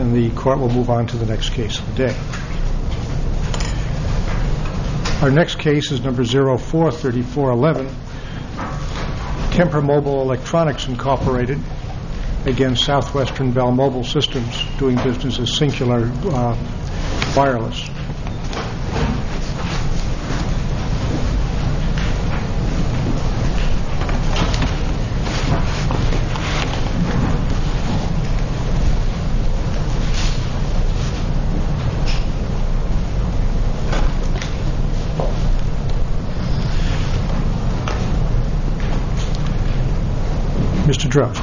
and the court will move on to the next case of the day. Our next case is number 043411, Kemper Mobile Electronics Incorporated against Southwestern Bell Mobile Systems, doing business as Singular Wireless. Mr. Drost.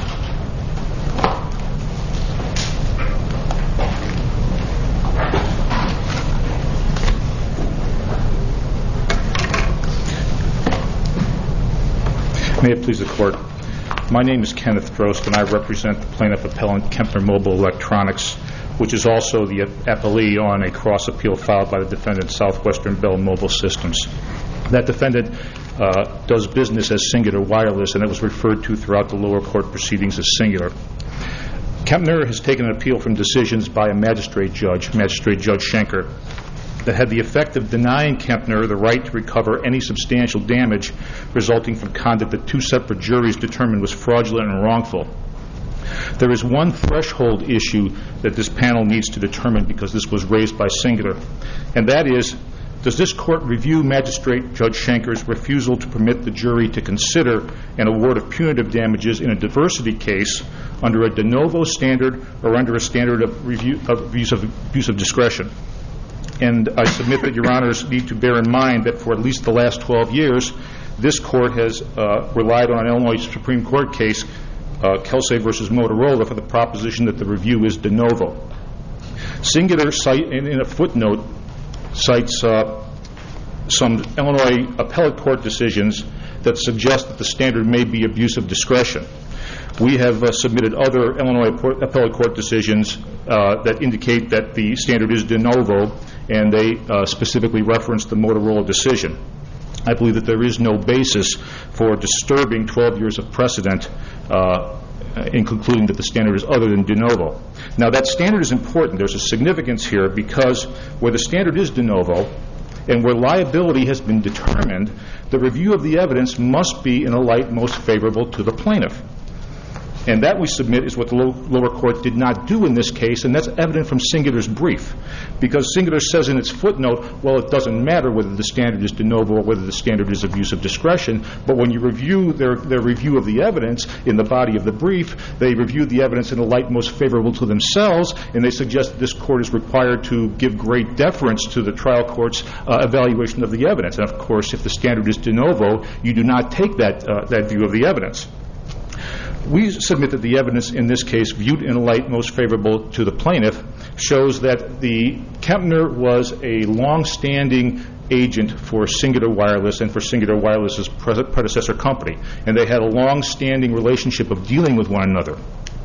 May it please the Court. My name is Kenneth Drost, and I represent the plaintiff appellant Kemper Mobile Electronics, which is also the appellee on a cross-appeal filed by the defendant, Southwestern Bell Mobile Systems. That defendant does business as Singular Wireless, and it was referred to throughout the lower court proceedings as Singular. Kempner has taken an appeal from decisions by a Magistrate Judge Schenker, that had the effect of denying Kempner the right to recover any substantial damage resulting from conduct that two separate juries determined was fraudulent and wrongful. There is one threshold issue that this panel needs to determine because this was raised by Singular, and that is, does this court review Magistrate Judge Schenker's refusal to permit the jury to consider an award of punitive damages in a diversity case under a de novo standard or under a standard of abuse of discretion? And I submit that Your Honors need to bear in mind that for at least the last 12 years, this court has relied on an Illinois Supreme Court case, Kelsey versus Motorola, for the proposition that the review is de novo. Singular, in a footnote, cites some Illinois appellate court decisions that suggest that the standard may be abuse of discretion. We have submitted other Illinois appellate court decisions that indicate that the standard is de novo, and they specifically reference the Motorola decision. I believe that there is no basis for disturbing 12 years of precedent in concluding that the standard is other than de novo. Now, that standard is important. There's a significance here because where the standard is de novo and where liability has been determined, the review of the evidence must be in a light most favorable to the plaintiff. And that, we submit, is what the lower court did not do in this case, and that's evident from Singular's brief. Because Singular says in its footnote, well, it doesn't matter whether the standard is de novo or whether the standard is abuse of discretion, but when you review their review of the evidence in the body of the brief, they review the evidence in a light most favorable to themselves, and they suggest that this court is required to give great deference to the trial court's evaluation of the evidence. And, of course, if the standard is de novo, you do not take that view of the evidence. We submit that the evidence in this case, viewed in a light most favorable to the plaintiff, shows that the Kempner was a long-standing agent for Singular Wireless and for Singular Wireless's predecessor company, and they had a long-standing relationship of dealing with one another.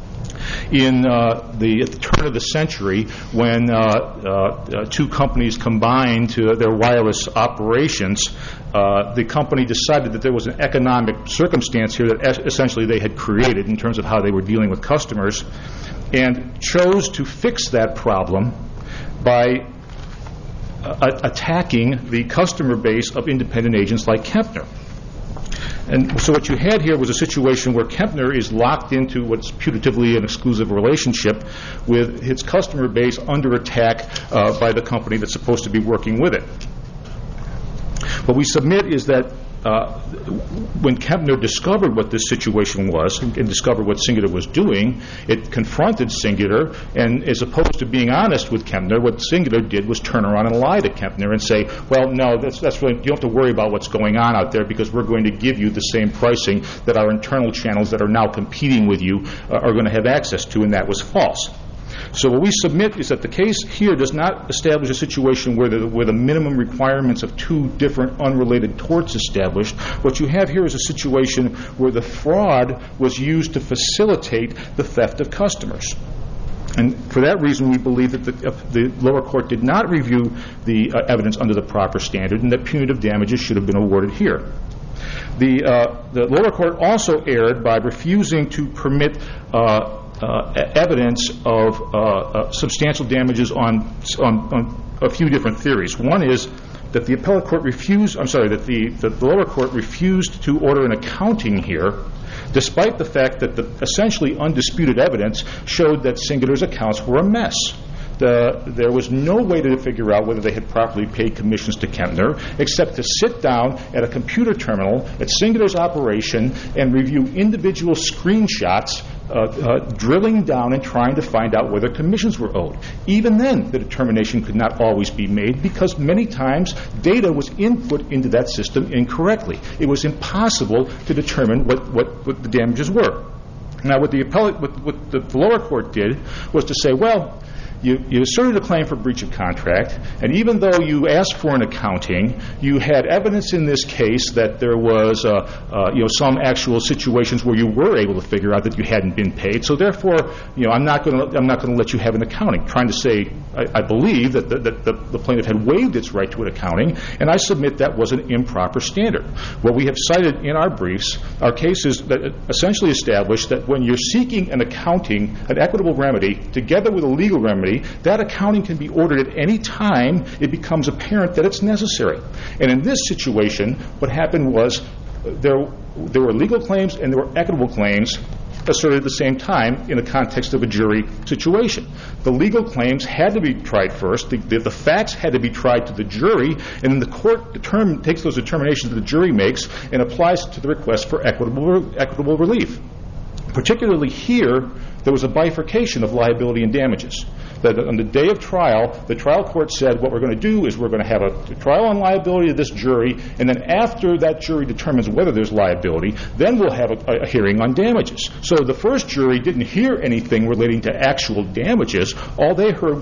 At the turn of the century, when two companies combined to their wireless operations, the company decided that there was an economic circumstance here that essentially they had created in terms of how they were dealing with customers, and chose to fix that problem by attacking the customer base of independent agents like Kempner. And so what you had here was a situation where Kempner is locked into what's putatively an exclusive relationship with its customer base under attack by the company that's supposed to be working with it. What we submit is that when Kempner discovered what this situation was and discovered what Singular was doing, it confronted Singular, and as opposed to being honest with Kempner, what Singular did was turn around and lie to Kempner and say, well, no, that's really, you don't have to worry about what's going on out there because we're going to give you the same pricing that our internal channels that are now competing with you are going to have access to, and that was false. So what we submit is that the case here does not establish a situation where the minimum requirements of two different unrelated torts established. What you have here is a situation where the fraud was used to facilitate the theft of customers. And for that reason, we believe that the lower court did not review the evidence under the proper standard and that punitive damages should have been awarded here. The lower court also erred by refusing to permit evidence of substantial damages on a few different theories. One is that the appellate court refused, that the lower court refused to order an accounting here, despite the fact that the essentially undisputed evidence showed that Singular's accounts were a mess. There was no way to figure out whether they had properly paid commissions to Kempner except to sit down at a computer terminal at Singular's operation and review individual screenshots, drilling down and trying to find out whether commissions were owed. Even then, the determination could not always be made because many times data was input into that system incorrectly. It was impossible to determine what the damages were. Now, what the lower court did was to say, well, you asserted a claim for breach of contract, and even though you asked for an accounting, you had evidence in this case that there was some actual situations where you were able to figure out that you hadn't been paid. So therefore, I'm not going to let you have an accounting. Trying to say, I believe that the plaintiff had waived its right to an accounting, and I submit that was an improper standard. What we have cited in our briefs are cases that essentially establish that when you're seeking an accounting, an equitable remedy, together with a legal remedy, that accounting can be ordered at any time it becomes apparent that it's necessary. And in this situation, what happened was there were legal claims and there were equitable claims asserted at the same time in the context of a jury situation. The legal claims had to be tried first. The facts had to be tried to the jury, and then the court takes those determinations that the jury makes and applies to the request for equitable relief. Particularly here, there was a bifurcation of liability and damages. That on the day of trial, the trial court said, what we're going to do is we're going to have a trial on liability of this jury, and then after that jury determines whether there's liability, then we'll have a hearing on damages. So the first jury didn't hear anything relating to actual damages. All they heard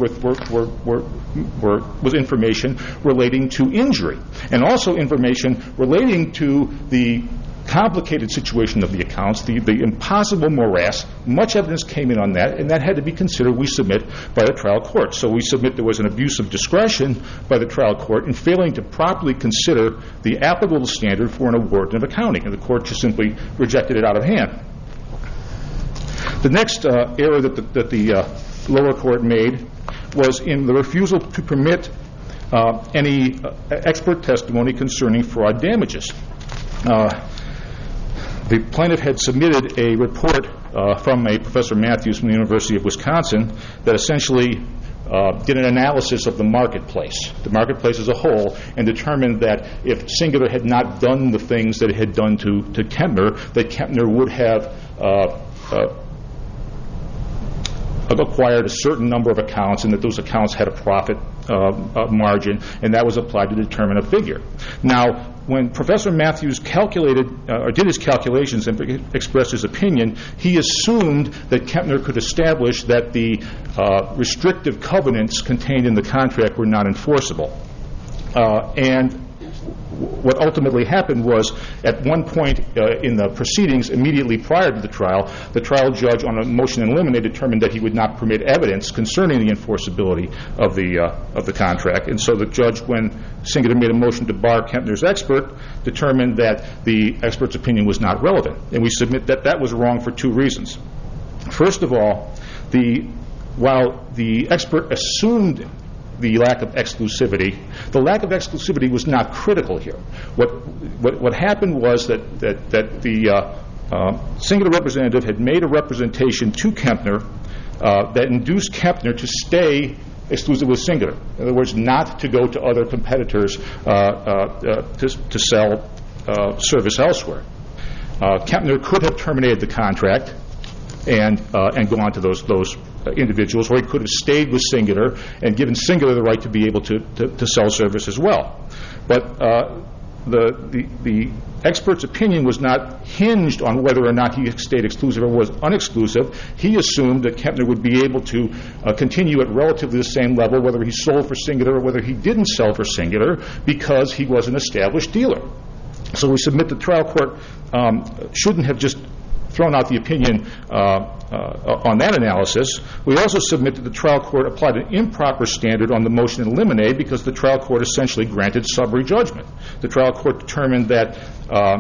was information relating to injury, and also information relating to the complicated situation of the accounts, the impossible morass. Much evidence came in on that, and that had to be considered, we submit, by the trial court. So we submit there was an abuse of discretion by the trial court in failing to properly consider the applicable standard for an award of accounting, and the court just simply rejected it out of hand. The next error that the lower court made was in the refusal to permit any expert testimony concerning fraud damages. The plaintiff had submitted a report from a Professor Matthews from the University of Wisconsin that essentially did an analysis of the marketplace as a whole, and determined that if Singular had not done the things that it had done to Kempner, that Kempner would have acquired a certain number of accounts, and that those accounts had a profit margin, and that was applied to determine a figure. Now, when Professor Matthews did his calculations and expressed his opinion, he assumed that Kempner could establish that the restrictive covenants contained in the contract were not enforceable. And what ultimately happened was, at one point in the proceedings immediately prior to the trial judge on a motion in limine determined that he would not permit evidence concerning the enforceability of the contract. And so the judge, when Singular made a motion to bar Kempner's expert, determined that the expert's opinion was not relevant. And we submit that that was wrong for two reasons. First of all, while the expert assumed the lack of exclusivity, the lack of exclusivity was not critical here. What happened was that the Singular representative had made a representation to Kempner that induced Kempner to stay exclusive with Singular. In other words, not to go to other competitors to sell service elsewhere. Kempner could have terminated the contract and gone to those individuals, or he could have stayed with Singular and given Singular the right to be able to sell service as well. But the expert's opinion was not hinged on whether or not he stayed exclusive or was unexclusive. He assumed that Kempner would be able to continue at relatively the same level, whether he sold for Singular or whether he didn't sell for Singular, because he was an established dealer. So we submit the trial court shouldn't have just thrown out the opinion on that analysis. We also submit that the trial court applied an improper standard on the motion in limine, because the trial court essentially granted summary judgment. The trial court determined that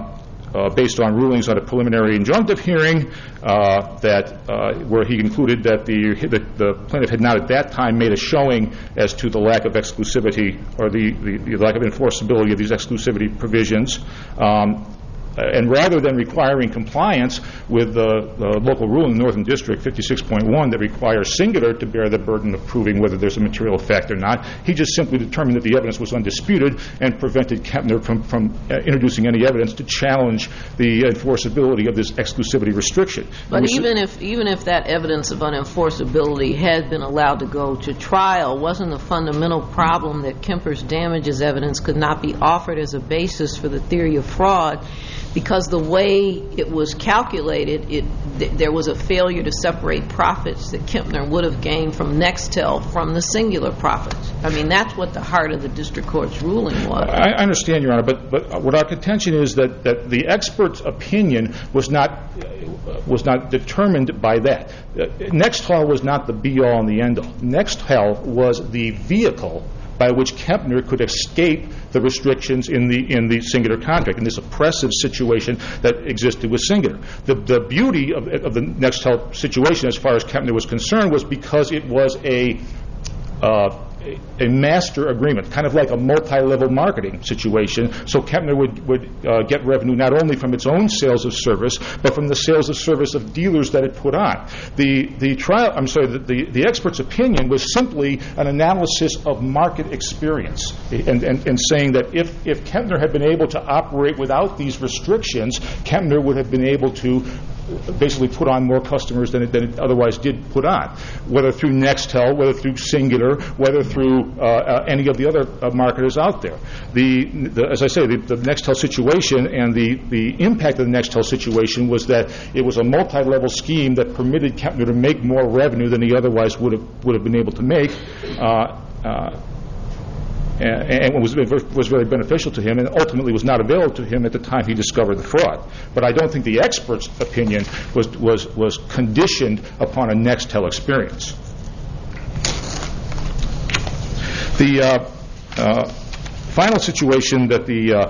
based on rulings on a preliminary injunctive hearing where he concluded that the plaintiff had not at that time made a showing as to the lack of exclusivity or the lack of enforceability of these exclusivity provisions. And rather than requiring compliance with the local rule in the Northern District 56.1 that requires Singular to bear the burden of proving whether there's a material fact or not, he just simply determined that the evidence was undisputed and prevented Kempner from introducing any evidence to challenge the enforceability of this exclusivity restriction. But even if that evidence of unenforceability had been allowed to go to trial, wasn't the fundamental problem that Kemper's damages evidence could not be offered as a basis for the theory of fraud? Because the way it was calculated, there was a failure to separate profits that Kempner would have gained from Nextel from the Singular profits. I mean, that's what the heart of the district court's ruling was. I understand, Your Honor, but what our contention is that the expert's opinion was not determined by that. Nextel was not the be-all and the end-all. Nextel was the vehicle by which Kempner could escape the restrictions in the Singular contract, in this oppressive situation that existed with Singular. The beauty of the Nextel situation, as far as Kempner was concerned, was because it was a master agreement, kind of like a multi-level marketing situation. So Kempner would get revenue not only from its own sales of service, but from the sales of service of dealers that it put on. The expert's opinion was simply an analysis of market experience and saying that if Kempner had been able to operate without these restrictions, Kempner would have been able to basically put on more customers than it otherwise did put on, whether through Nextel, whether through Singular, whether through any of the other marketers out there. As I say, the Nextel situation and the impact of the Nextel situation was that it was a multi-level scheme that permitted Kempner to make more revenue than he otherwise would have been able to make. And was very beneficial to him, and ultimately was not available to him at the time he discovered the fraud. But I don't think the expert's opinion was conditioned upon a Nextel experience. The final situation that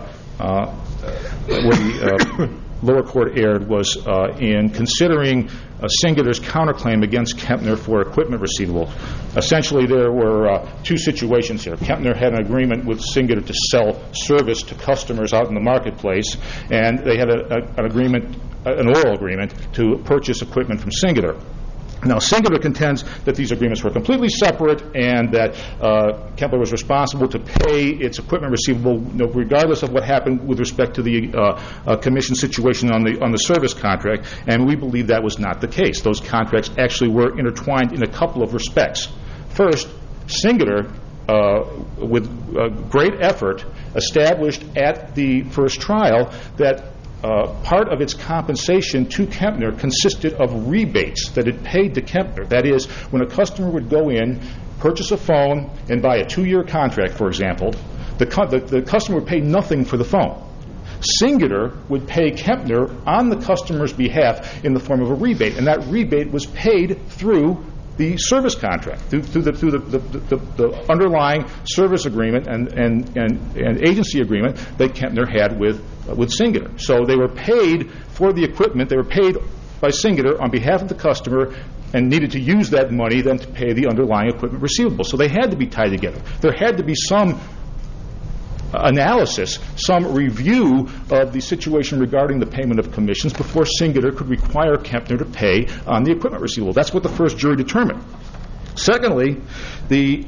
where the lower court erred was in considering Singular's counterclaim against Kempner for equipment receivable. Essentially, there were two situations here. Kempner had an agreement with Singular to sell service to customers out in the marketplace, and they had an oral agreement to purchase equipment from Singular. Now, Singular contends that these agreements were completely separate and that Kempner was responsible to pay its equipment receivable regardless of what happened with respect to the commission situation on the service contract, and we believe that was not the case. Those contracts actually were intertwined in a couple of respects. First, Singular, with great effort, established at the first trial that part of its compensation to Kempner consisted of rebates that it paid to Kempner. That is, when a customer would go in, purchase a phone, and buy a 2-year contract, for example, the customer would pay nothing for the phone. Singular would pay Kempner on the customer's behalf in the form of a rebate, and that rebate was paid through the service contract, through the underlying service agreement and agency agreement that Kempner had with Singular. So they were paid for the equipment. They were paid by Singular on behalf of the customer and needed to use that money then to pay the underlying equipment receivable. So they had to be tied together. There had to be some analysis, some review of the situation regarding the payment of commissions before Singular could require Kempner to pay on the equipment receivable. That's what the first jury determined. Secondly, the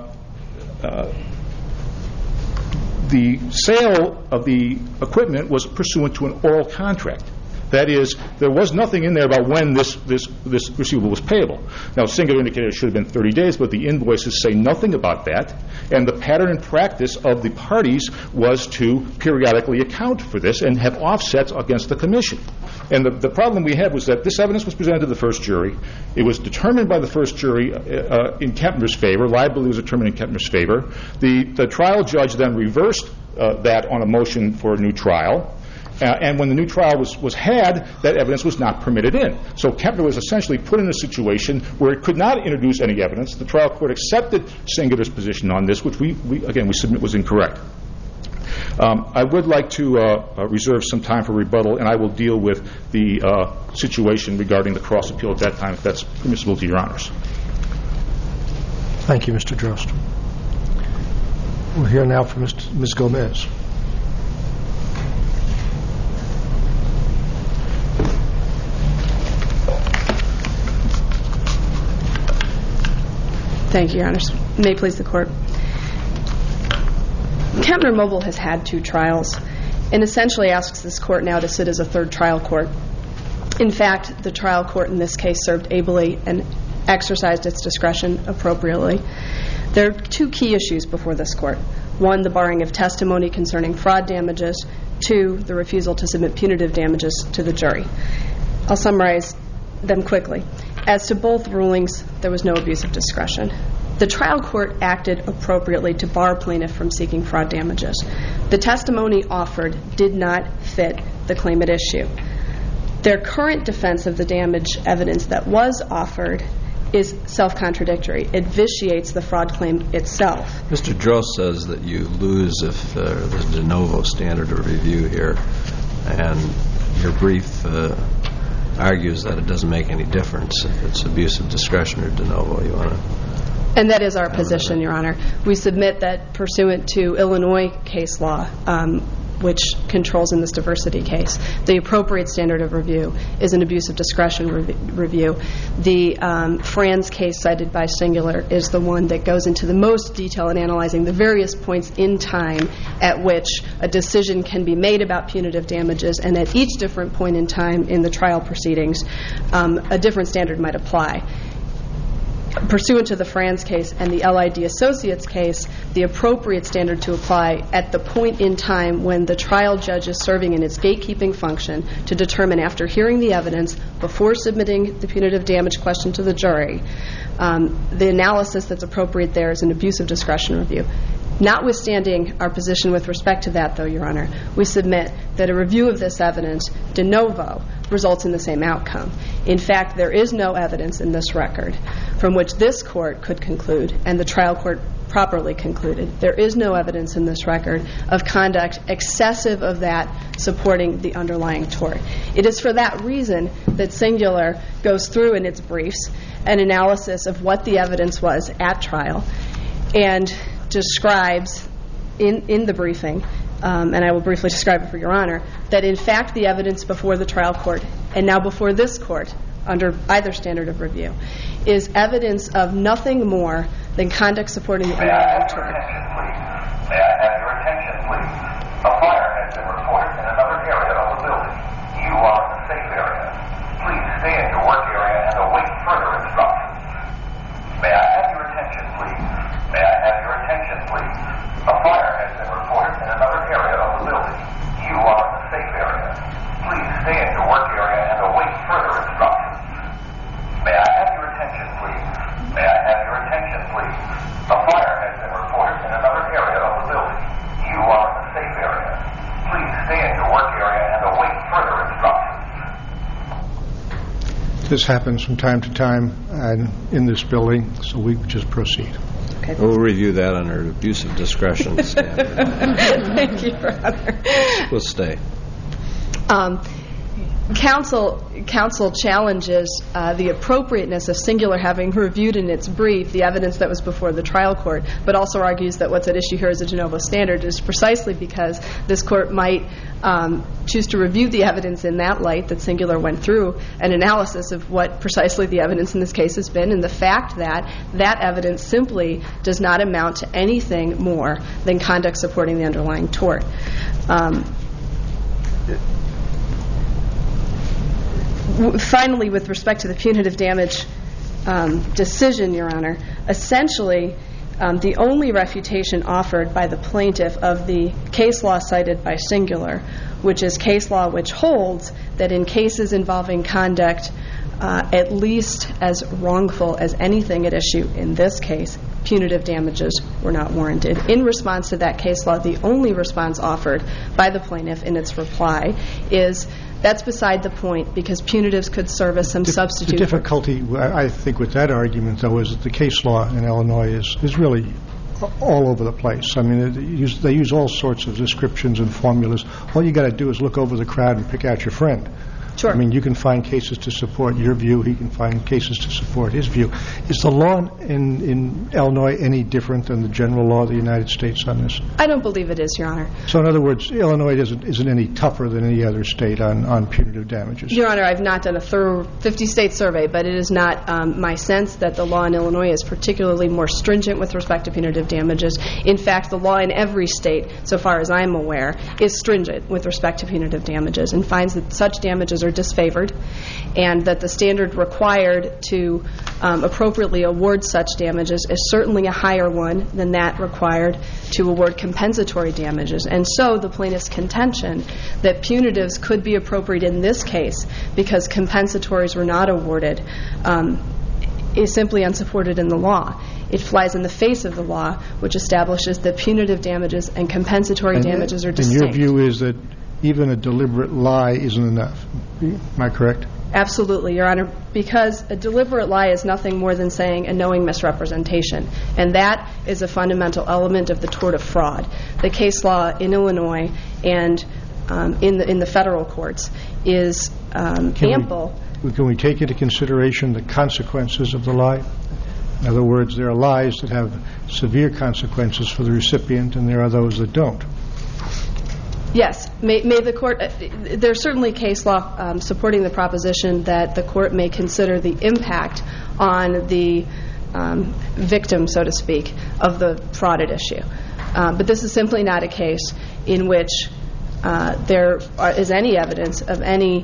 sale of the equipment was pursuant to an oral contract. That is, there was nothing in there about when this receivable was payable. Now, Singular indicated it should have been 30 days, but the invoices say nothing about that. And the pattern and practice of the parties was to periodically account for this and have offsets against the commission. And the problem we had was that this evidence was presented to the first jury. It was determined by the first jury in Kempner's favor. Liability was determined in Kempner's favor. The trial judge then reversed that on a motion for a new trial. And when the new trial was had, that evidence was not permitted in. So Kempner was essentially put in a situation where it could not introduce any evidence. The trial court accepted Singular's position on this, which we submit was incorrect. I would like to reserve some time for rebuttal, and I will deal with the situation regarding the cross-appeal at that time, if that's permissible to Your Honors. Thank you, Mr. Drost. We'll hear now from Ms. Gomez. Thank you, Your Honors. May it please the Court. Kempner Mobile has had 2 trials and essentially asks this Court now to sit as a third trial court. In fact, the trial court in this case served ably and exercised its discretion appropriately. There are 2 key issues before this Court. 1, the barring of testimony concerning fraud damages. 2, the refusal to submit punitive damages to the jury. I'll summarize them quickly. As to both rulings, there was no abuse of discretion. The trial court acted appropriately to bar plaintiff from seeking fraud damages. The testimony offered did not fit the claim at issue. Their current defense of the damage evidence that was offered is self-contradictory. It vitiates the fraud claim itself. Mr. Drost says that you lose if there's a de novo standard of review here, and your brief argues that it doesn't make any difference if it's abuse of discretion or de novo. You want to? And that is our position, Your Honor. We submit that pursuant to Illinois case law, which controls in this diversity case, the appropriate standard of review is an abuse of discretion review. The Franz case cited by Singular is the one that goes into the most detail in analyzing the various points in time at which a decision can be made about punitive damages, and at each different point in time in the trial proceedings, a different standard might apply. Pursuant to the Franz case and the LID Associates case, the appropriate standard to apply at the point in time when the trial judge is serving in its gatekeeping function to determine, after hearing the evidence, before submitting the punitive damage question to the jury, the analysis that's appropriate there is an abuse of discretion review. Notwithstanding our position with respect to that, though, Your Honor, we submit that a review of this evidence, de novo, results in the same outcome. In fact, there is no evidence in this record from which this court could conclude, and the trial court properly concluded, there is no evidence in this record of conduct excessive of that supporting the underlying tort. It is for that reason that Singular goes through in its briefs an analysis of what the evidence was at trial and describes in the briefing, and I will briefly describe it for Your Honor, that in fact the evidence before the trial court and now before this court, under either standard of review, is evidence of nothing more than conduct supporting the underlying tort. May I have your attention, please? A fire has been reported in another area of the building. You are in a safe area. Please stay in your work area and await further instructions. May I have your attention, please? May I have your attention, please? A fire has been reported in another area of the building. You are in a safe area. Please stay in your work area and await further instructions. May I have your attention, please? May I have your attention, please? A fire has been reported in another area of the building. You are in a safe area. Please stay in your work area and await further instructions. This happens from time to time in this building, so we just proceed. Okay. We'll review that under abuse of discretion standard. Thank you, Your Honor. We'll stay. Counsel challenges the appropriateness of Singular having reviewed in its brief the evidence that was before the trial court, but also argues that what's at issue here is a de novo standard, is precisely because this court might choose to review the evidence in that light that Singular went through an analysis of what precisely the evidence in this case has been, and the fact that that evidence simply does not amount to anything more than conduct supporting the underlying tort. Finally, with respect to the punitive damage decision, Your Honor, essentially the only refutation offered by the plaintiff of the case law cited by Singular, which is case law which holds that in cases involving conduct at least as wrongful as anything at issue in this case, punitive damages were not warranted. In response to that case law, the only response offered by the plaintiff in its reply is that's beside the point because punitives could serve as some substitute. The difficulty, I think, with that argument, though, is that the case law in Illinois is really all over the place. I mean, they use all sorts of descriptions and formulas. All you got to do is look over the crowd and pick out your friend. Sure. I mean, you can find cases to support your view. He can find cases to support his view. Is the law in Illinois any different than the general law of the United States on this? I don't believe it is, Your Honor. So, in other words, Illinois isn't any tougher than any other state on punitive damages? Your Honor, I've not done a thorough 50-state survey, but it is not my sense that the law in Illinois is particularly more stringent with respect to punitive damages. In fact, the law in every state, so far as I'm aware, is stringent with respect to punitive damages and finds that such damages are disfavored and that the standard required to appropriately award such damages is certainly a higher one than that required to award compensatory damages. And so the plaintiff's contention that punitives could be appropriate in this case because compensatories were not awarded is simply unsupported in the law. It flies in the face of the law, which establishes that punitive damages and compensatory damages are distinct. And your view is that even a deliberate lie isn't enough. Am I correct? Absolutely, Your Honor, because a deliberate lie is nothing more than saying a knowing misrepresentation, and that is a fundamental element of the tort of fraud. The case law in Illinois and in the federal courts is ample. Can we take into consideration the consequences of the lie? In other words, there are lies that have severe consequences for the recipient, and there are those that don't. Yes. May the court, there's certainly case law supporting the proposition that the court may consider the impact on the victim, so to speak, of the fraud at issue. But this is simply not a case in which there is any evidence of any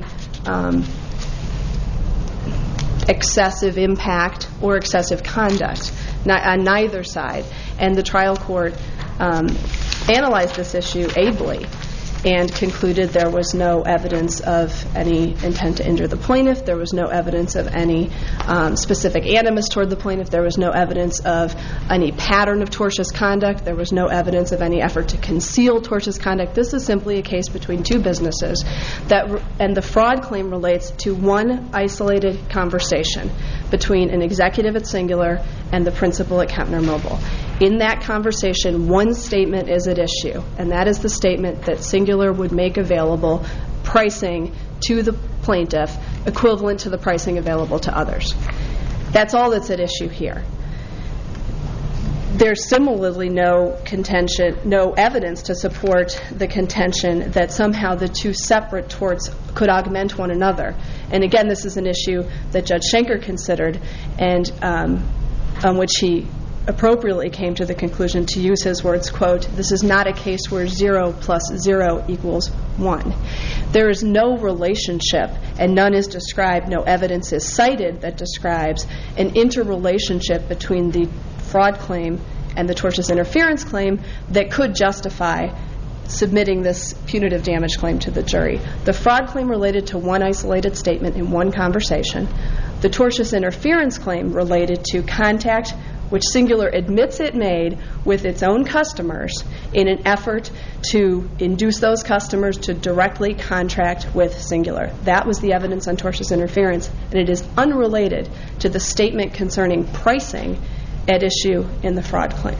excessive impact or excessive conduct on neither side. And the trial court analyzed this issue ably and concluded there was no evidence of any intent to injure the plaintiff. There was no evidence of any specific animus toward the plaintiff. There was no evidence of any pattern of tortious conduct. There was no evidence of any effort to conceal tortious conduct. This is simply a case between two businesses, and the fraud claim relates to one isolated conversation between an executive at Singular and the principal at Kempner Mobile. In that conversation, one statement is at issue, and that is the statement that Singular would make available pricing to the plaintiff equivalent to the pricing available to others. That's all that's at issue here. There's similarly no evidence to support the contention that somehow the two separate torts could augment one another. And again, this is an issue that Judge Schenker considered and on which he appropriately came to the conclusion, to use his words, quote, "This is not a case where 0 plus 0 equals 1. There is no relationship, and none is described, no evidence is cited that describes an interrelationship between the fraud claim and the tortious interference claim that could justify submitting this punitive damage claim to the jury. The fraud claim related to one isolated statement in one conversation. The tortious interference claim related to contact which Singular admits it made with its own customers in an effort to induce those customers to directly contract with Singular. That was the evidence on tortious interference, and it is unrelated to the statement concerning pricing at issue in the fraud claim.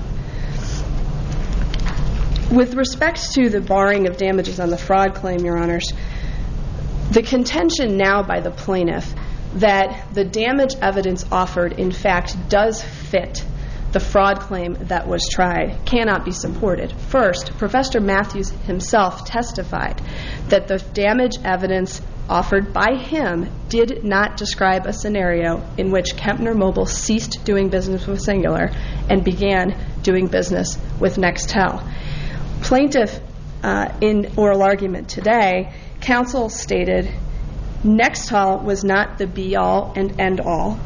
With respect to the barring of damages on the fraud claim, Your Honors, the contention now by the plaintiff that the damage evidence offered, in fact, does fit the fraud claim that was tried cannot be supported. First, Professor Matthews himself testified that the damage evidence offered by him did not describe a scenario in which Kempner Mobile ceased doing business with Singular and began doing business with Nextel. Plaintiff, in oral argument today, counsel stated Nextel was not the be-all and end-all,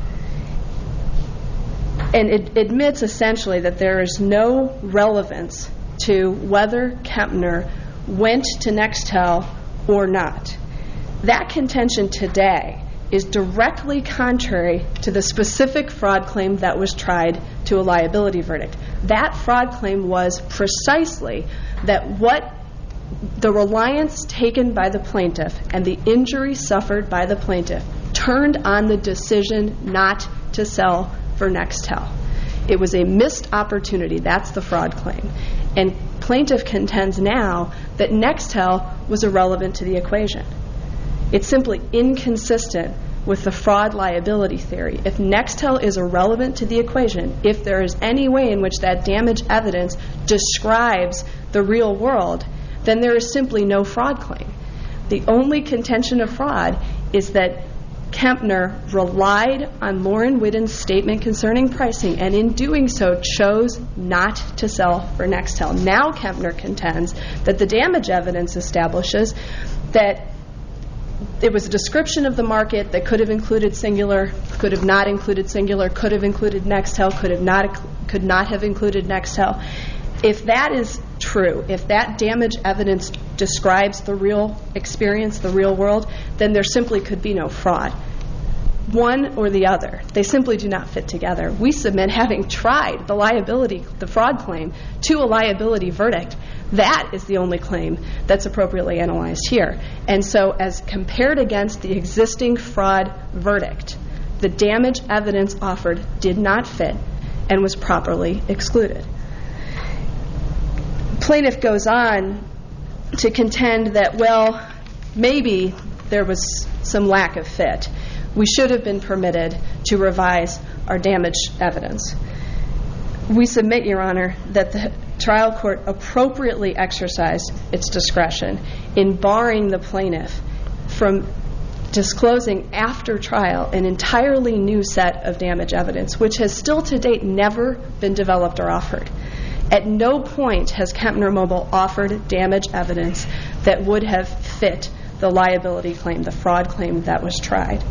and it admits essentially that there is no relevance to whether Kempner went to Nextel or not. That contention today is directly contrary to the specific fraud claim that was tried to a liability verdict. That fraud claim was precisely that what the reliance taken by the plaintiff and the injury suffered by the plaintiff turned on the decision not to sell for Nextel. It was a missed opportunity. That's the fraud claim. And plaintiff contends now that Nextel was irrelevant to the equation. It's simply inconsistent with the fraud liability theory. If Nextel is irrelevant to the equation, if there is any way in which that damage evidence describes the real world, then there is simply no fraud claim. The only contention of fraud is that Kempner relied on Lauren Whitten's statement concerning pricing, and in doing so chose not to sell for Nextel. Now Kempner contends that the damage evidence establishes that it was a description of the market that could have included Singular, could have not included Singular, could have included Nextel, could not have included Nextel. If that is true, if that damage evidence describes the real experience, the real world, then there simply could be no fraud. One or the other. They simply do not fit together. We submit, having tried the fraud claim, to a liability verdict. That is the only claim that's appropriately analyzed here. And so as compared against the existing fraud verdict, the damage evidence offered did not fit and was properly excluded. Plaintiff goes on to contend that, well, maybe there was some lack of fit. We should have been permitted to revise our damage evidence. We submit, Your Honor, that the trial court appropriately exercised its discretion in barring the plaintiff from disclosing after trial an entirely new set of damage evidence, which has still to date never been developed or offered. At no point has Kempner Mobile offered damage evidence that would have fit the liability claim, the fraud claim that was tried.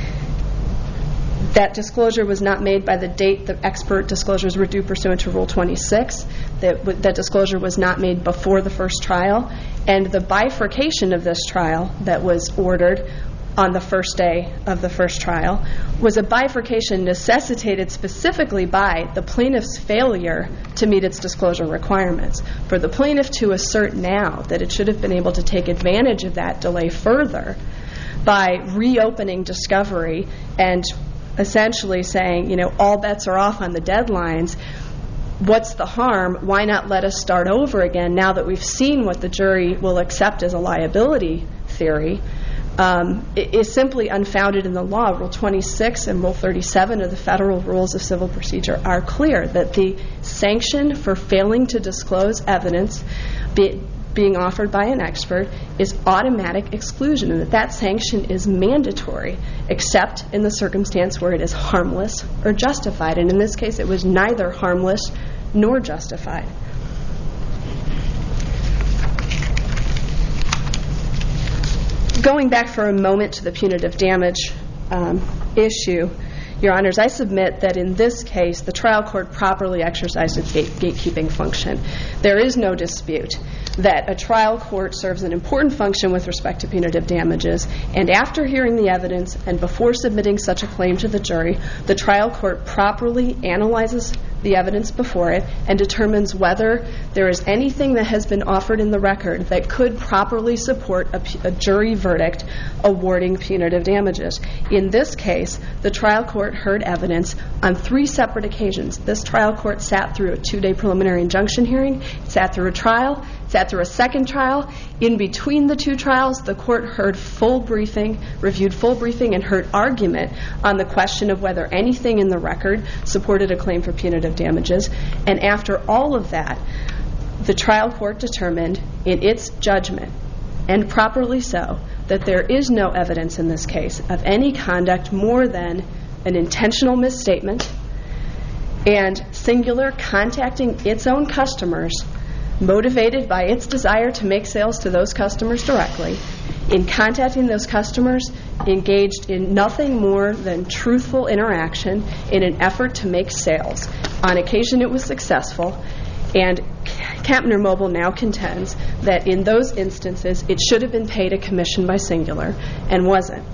That disclosure was not made by the date the expert disclosures were due pursuant to Rule 26. That disclosure was not made before the first trial. And the bifurcation of this trial that was ordered on the first day of the first trial was a bifurcation necessitated specifically by the plaintiff's failure to meet its disclosure requirements. For the plaintiff to assert now that it should have been able to take advantage of that delay further by reopening discovery and essentially saying, all bets are off on the deadlines, what's the harm? Why not let us start over again now that we've seen what the jury will accept as a liability theory? It is simply unfounded in the law. Rule 26 and Rule 37 of the Federal Rules of Civil Procedure are clear that the sanction for failing to disclose evidence being offered by an expert is automatic exclusion, and that sanction is mandatory except in the circumstance where it is harmless or justified. And in this case, it was neither harmless nor justified. Going back for a moment to the punitive damage issue, Your Honors, I submit that in this case, the trial court properly exercised its gatekeeping function. There is no dispute that a trial court serves an important function with respect to punitive damages, and after hearing the evidence and before submitting such a claim to the jury, the trial court properly analyzes the evidence before it and determines whether there is anything that has been offered in the record that could properly support a jury verdict awarding punitive damages. In this case, the trial court heard evidence on 3 separate occasions. This trial court sat through a 2-day preliminary injunction hearing, sat through a trial, sat through a second trial. In between the 2 trials, the court heard full briefing, reviewed full briefing, and heard argument on the question of whether anything in the record supported a claim for punitive damages. And after all of that, the trial court determined in its judgment, and properly so, that there is no evidence in this case of any conduct more than an intentional misstatement and Singular contacting its own customers, motivated by its desire to make sales to those customers directly. In contacting those customers, engaged in nothing more than truthful interaction in an effort to make sales. On occasion, it was successful, and Kempner Mobile now contends that in those instances, it should have been paid a commission by Singular and wasn't.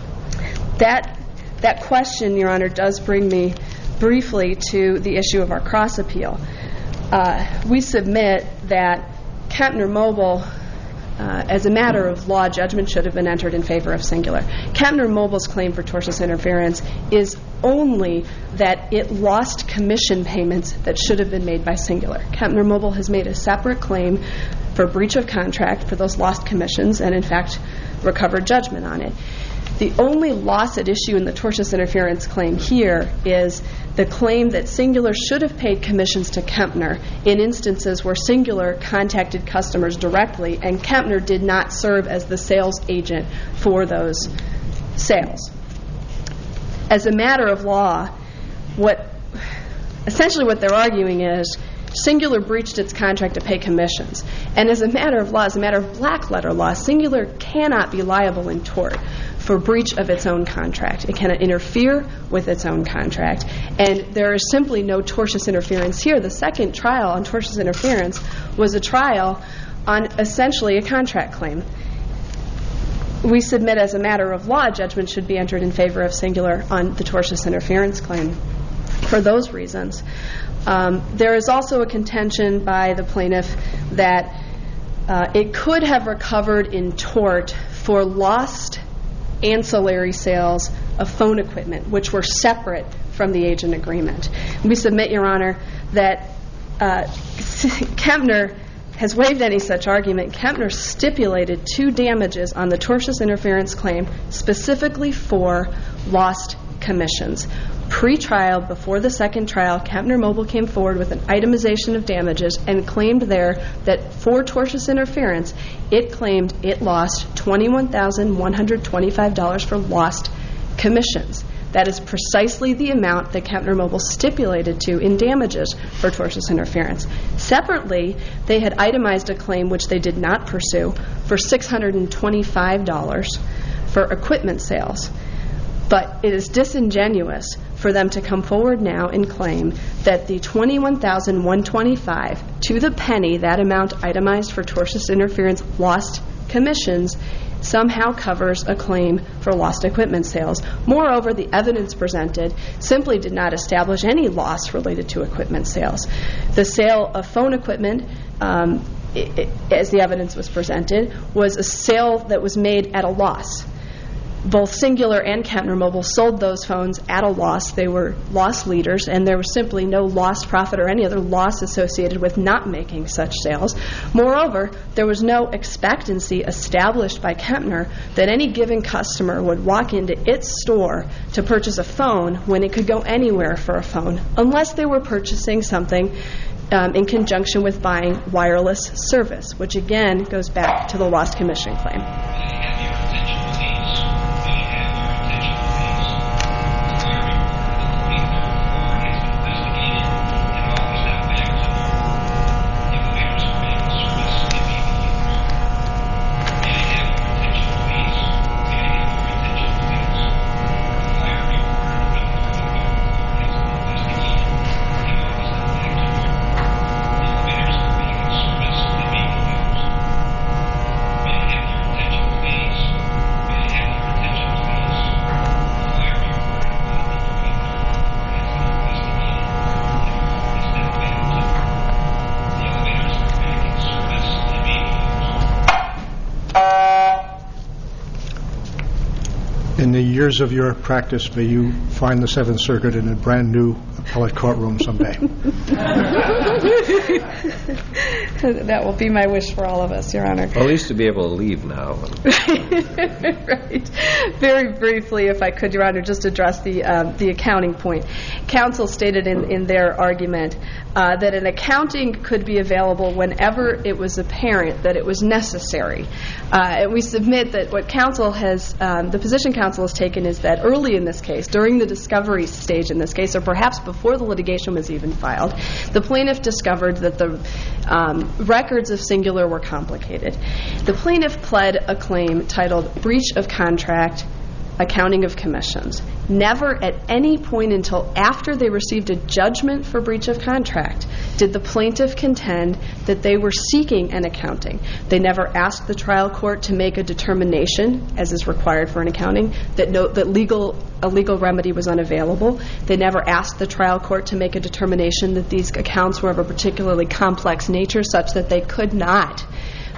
That question, Your Honor, does bring me briefly to the issue of our cross appeal. We submit that Kempner Mobile, as a matter of law, judgment should have been entered in favor of Singular. Kempner Mobile's claim for tortious interference is only that it lost commission payments that should have been made by Singular. Kempner Mobile has made a separate claim for breach of contract for those lost commissions and, in fact, recovered judgment on it. The only loss at issue in the tortious interference claim here is the claim that Singular should have paid commissions to Kempner in instances where Singular contacted customers directly and Kempner did not serve as the sales agent for those sales. As a matter of law, essentially what they're arguing is Singular breached its contract to pay commissions. And as a matter of law, as a matter of black-letter law, Singular cannot be liable in tort for breach of its own contract. It cannot interfere with its own contract. And there is simply no tortious interference here. The second trial on tortious interference was a trial on essentially a contract claim. We submit as a matter of law, judgment should be entered in favor of Singular on the tortious interference claim for those reasons. There is also a contention by the plaintiff that it could have recovered in tort for lost ancillary sales of phone equipment, which were separate from the agent agreement. We submit, Your Honor, that Kempner has waived any such argument. Kempner stipulated 2 damages on the tortious interference claim specifically for lost commissions. Pre-trial, before the second trial, Kempner Mobile came forward with an itemization of damages and claimed there that for tortious interference, it claimed it lost $21,125 for lost commissions. That is precisely the amount that Kempner Mobile stipulated to in damages for tortious interference. Separately, they had itemized a claim which they did not pursue for $625 for equipment sales. But it is disingenuous for them to come forward now and claim that the $21,125 to the penny, that amount itemized for tortious interference lost commissions, somehow covers a claim for lost equipment sales. Moreover, the evidence presented simply did not establish any loss related to equipment sales. The sale of phone equipment, as the evidence was presented, was a sale that was made at a loss. Both Singular and Kempner Mobile sold those phones at a loss. They were loss leaders, and there was simply no lost profit or any other loss associated with not making such sales. Moreover, there was no expectancy established by Kempner that any given customer would walk into its store to purchase a phone when it could go anywhere for a phone, unless they were purchasing something in conjunction with buying wireless service, which again goes back to the lost commission claim. In the years of your practice, may you find the Seventh Circuit in a brand new appellate courtroom someday. That will be my wish for all of us, Your Honor. Well, at least to be able to leave now. Right. Very briefly, if I could, Your Honor, just address the accounting point. Counsel stated in their argument that an accounting could be available whenever it was apparent that it was necessary. And we submit that what counsel has, the position counsel has taken is that early in this case, during the discovery stage in this case, or perhaps before the litigation was even filed, the plaintiff discovered that the records of Singular were complicated. The plaintiff pled a claim titled Breach of Contract, Accounting of Commissions. Never at any point until after they received a judgment for breach of contract did the plaintiff contend that they were seeking an accounting. They never asked the trial court to make a determination, as is required for an accounting, that a legal remedy was unavailable. They never asked the trial court to make a determination that these accounts were of a particularly complex nature such that they could not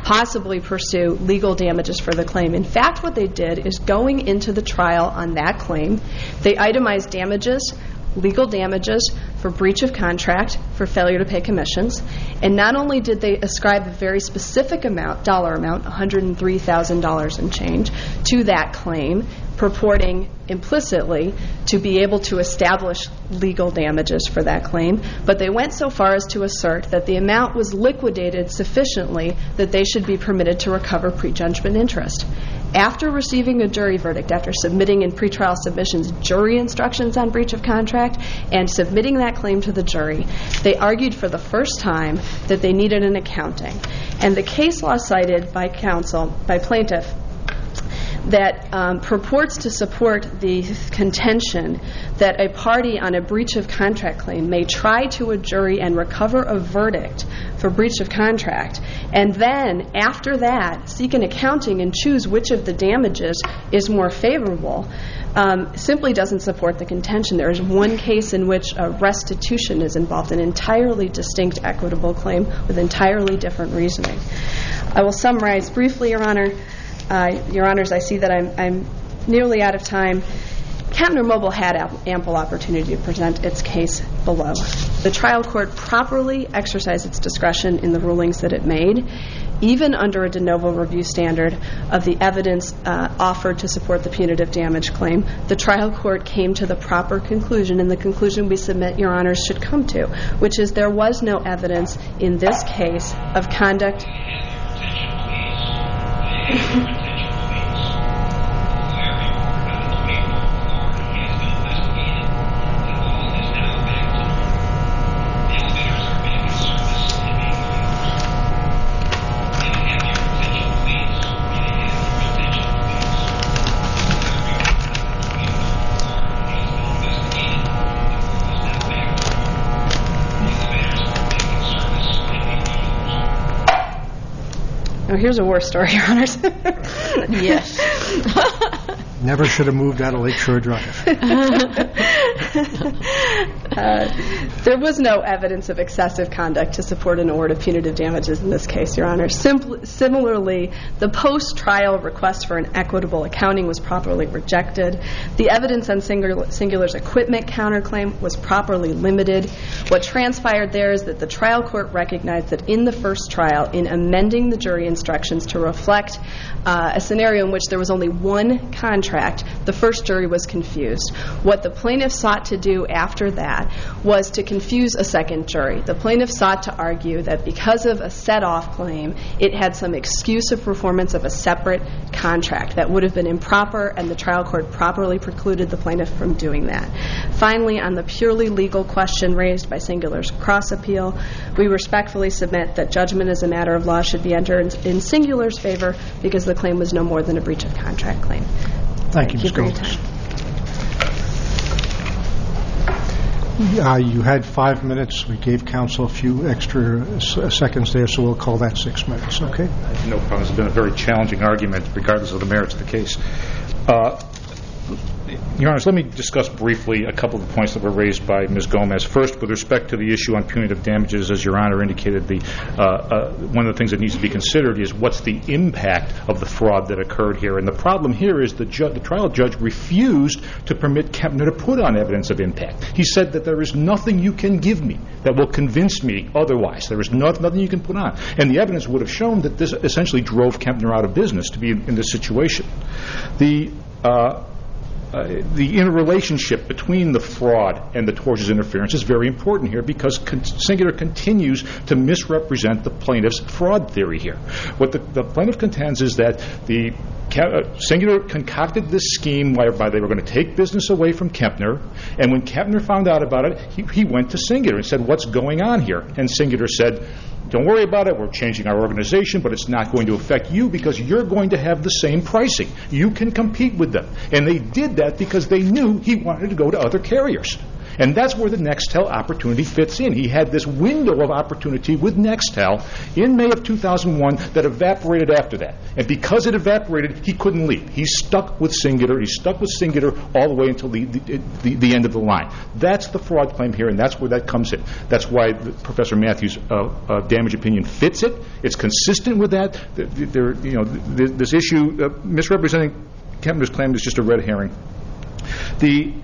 possibly pursue legal damages for the claim. In fact, what they did is, going into the trial on that claim, they itemized damages, legal damages for breach of contract, for failure to pay commissions, and not only did they ascribe a very specific dollar amount, $103,000 and change, to that claim, purporting implicitly to be able to establish legal damages for that claim, but they went so far as to assert that the amount was liquidated sufficiently that they should be permitted to recover prejudgment interest. After receiving a jury verdict, after submitting in pretrial submissions jury instructions on breach of contract and submitting that claim to the jury, they argued for the first time that they needed an accounting. And the case law cited by plaintiff, that purports to support the contention that a party on a breach of contract claim may try to a jury and recover a verdict for breach of contract, and then, after that, seek an accounting and choose which of the damages is more favorable, simply doesn't support the contention. There is one case in which a restitution is involved, an entirely distinct equitable claim with entirely different reasoning. I will summarize briefly, Your Honor. Your Honors, I see that I'm nearly out of time. Kempner Mobile had ample opportunity to present its case below. The trial court properly exercised its discretion in the rulings that it made, even under a de novo review standard of the evidence offered to support the punitive damage claim. The trial court came to the proper conclusion, and the conclusion we submit Your Honors should come to, which is there was no evidence in this case of conduct. Oh, here's a worse story, Your Honors. Yes. Never should have moved out of Lakeshore Drive. There was no evidence of excessive conduct to support an award of punitive damages in this case, Your Honor. Similarly, the post-trial request for an equitable accounting was properly rejected. The evidence on Singular's equipment counterclaim was properly limited. What transpired there is that the trial court recognized that in the first trial, in amending the jury instructions to reflect a scenario in which there was only one contract, the first jury was confused. What the plaintiff sought to do after that was to confuse a second jury. The plaintiff sought to argue that because of a set-off claim, it had some excuse of performance of a separate contract that would have been improper, and the trial court properly precluded the plaintiff from doing that. Finally, on the purely legal question raised by Singular's cross-appeal, we respectfully submit that judgment as a matter of law should be entered in Singular's favor because the claim was no more than a breach of contract claim. Thank you, Ms. for your Goldfuss. time. You had 5 minutes. We gave counsel a few extra seconds there, so we'll call that 6 minutes, okay? No problem. It's been a very challenging argument, regardless of the merits of the case. Your Honors, let me discuss briefly a couple of the points that were raised by Ms. Gomez. First, with respect to the issue on punitive damages, as Your Honor indicated, one of the things that needs to be considered is what's the impact of the fraud that occurred here. And the problem here is the trial judge refused to permit Kempner to put on evidence of impact. He said that there is nothing you can give me that will convince me otherwise. There is nothing you can put on. And the evidence would have shown that this essentially drove Kempner out of business to be in this situation. The interrelationship between the fraud and the tortious interference is very important here because Singular continues to misrepresent the plaintiff's fraud theory here. What the plaintiff contends is that the Singular concocted this scheme whereby they were going to take business away from Kempner, and when Kempner found out about it, he went to Singular and said, "What's going on here?" And Singular said, "Don't worry about it. We're changing our organization, but it's not going to affect you because you're going to have the same pricing. You can compete with them." And they did that because they knew he wanted to go to other carriers. And that's where the Nextel opportunity fits in. He had this window of opportunity with Nextel in May of 2001 that evaporated after that. And because it evaporated, he couldn't leave. He's stuck with Singular. He's stuck with Singular all the way until the end of the line. That's the fraud claim here, and that's where that comes in. That's why Professor Matthews' damage opinion fits it. It's consistent with that. This issue, misrepresenting Kempner's claim, is just a red herring. The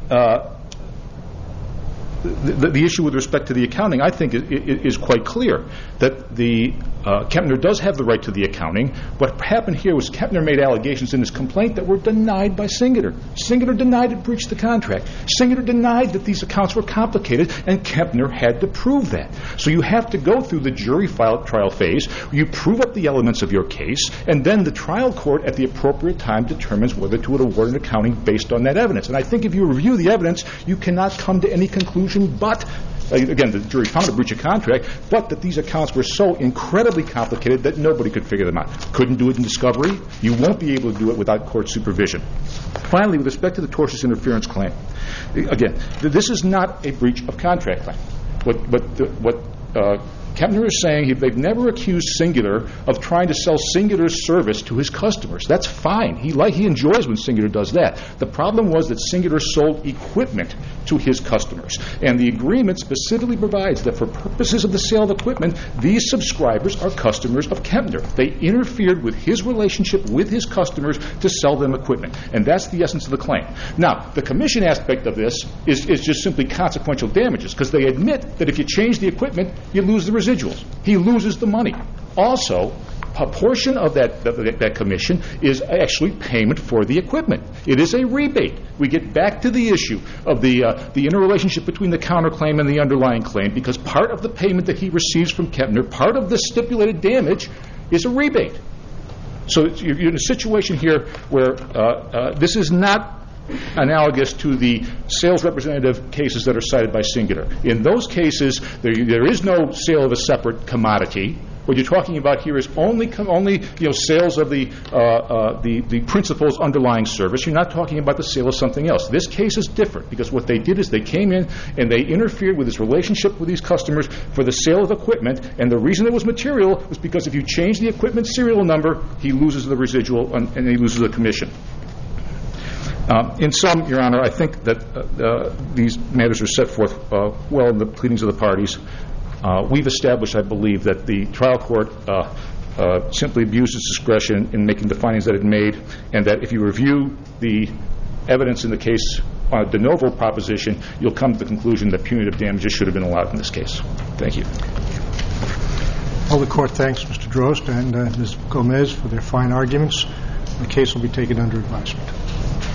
issue with respect to the accounting, I think, is quite clear that the Kempner does have the right to the accounting. What happened here was Kempner made allegations in his complaint that were denied by Singular. Singular denied it breached the contract. Singular denied that these accounts were complicated, and Kempner had to prove that. So you have to go through the jury trial phase. You prove up the elements of your case, and then the trial court at the appropriate time determines whether to award an accounting based on that evidence. And I think if you review the evidence, you cannot come to any conclusion but, again, the jury found a breach of contract, but that these accounts were so incredibly complicated that nobody could figure them out. Couldn't do it in discovery. You won't be able to do it without court supervision. Finally, with respect to the tortious interference claim, again, this is not a breach of contract claim. What Kempner is saying, they've never accused Singular of trying to sell Singular's service to his customers. That's fine. He enjoys when Singular does that. The problem was that Singular sold equipment to his customers. And the agreement specifically provides that for purposes of the sale of equipment, these subscribers are customers of Kempner. They interfered with his relationship with his customers to sell them equipment. And that's the essence of the claim. Now, the commission aspect of this is just simply consequential damages, because they admit that if you change the equipment, you lose the residuals. He loses the money. Also, a portion of that commission is actually payment for the equipment. It is a rebate. We get back to the issue of the interrelationship between the counterclaim and the underlying claim, because part of the payment that he receives from Kempner, part of the stipulated damage, is a rebate. So you're in a situation here where this is not analogous to the sales representative cases that are cited by Singular. In those cases, there is no sale of a separate commodity. What you're talking about here is only sales of the principal's underlying service. You're not talking about the sale of something else. This case is different, because what they did is they came in and they interfered with his relationship with these customers for the sale of equipment, and the reason it was material was because if you change the equipment serial number, he loses the residual and he loses the commission. In sum, Your Honor, I think that these matters are set forth well in the pleadings of the parties. We've established, I believe, that the trial court simply abused its discretion in making the findings that it made, and that if you review the evidence in the case on a de novo proposition, you'll come to the conclusion that punitive damages should have been allowed in this case. Thank you. Well, the court thanks Mr. Drost and Ms. Gomez for their fine arguments. The case will be taken under advisement.